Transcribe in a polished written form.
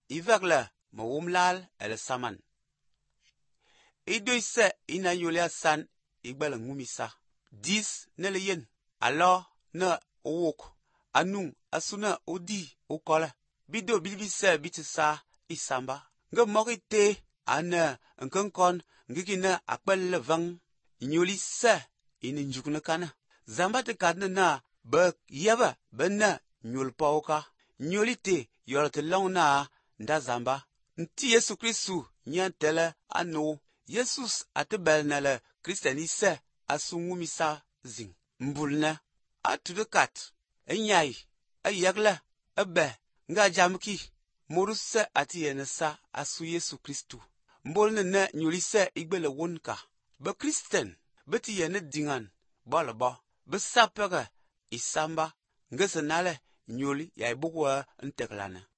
ivakla mawumlal el saman. Idoise ina yulia san igbala ngumisa. Dis nele yen. Alo na owok. Anung asuna odi ukola. Bido bilbisa bitisa isamba. Nga moki te ana nkankon ngikina akpel levang. Nyuli sa ina njukna kana. Zamba te kadna na ba yaba ba na nyul pauka. Nyuli te yor te long na nda zamba. Nti Yesu Kristu nyan tele anu. Yesus ate bel na le Kristianise asu ngumisa zing. Mbulna atudekat. Enyai. Ayagla. Ebe. Nga jamki. Moruse ati yenesa asu Yesu Kristu. Mbulna na nyulise igbele wonka. Ba Kristen. Beti yene dingan. Bala ba. Besapega isamba. Ngese nale nyuli ya ibukwa nteklana.